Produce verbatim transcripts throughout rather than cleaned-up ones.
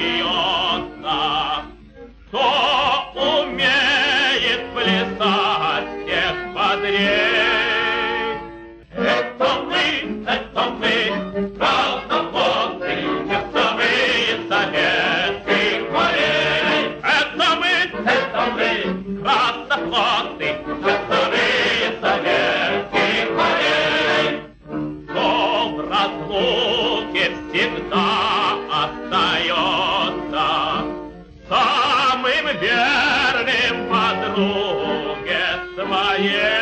смеется, кто умеет плясать всех бодрей. Это мы, это мы, краснофлотцы, часовые советских морей. Это мы, это мы, краснофлотцы, часовые советских морей. Кто в разлуке всегда остается самым верным подруге своей.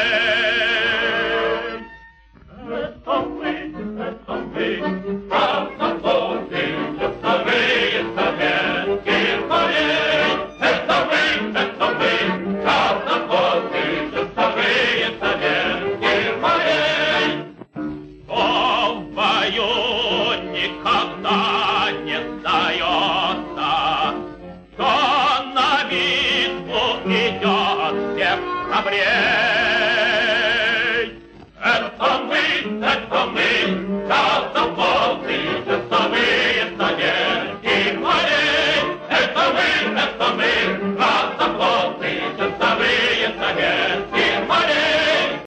Это мы, это мы, краснофлотцы, часовые советских морей. Это мы, это мы, краснофлотцы, часовые советских морей. Кто в бою никогда не сдается, кто на битву идет всех храбрей. Это мы, это мы,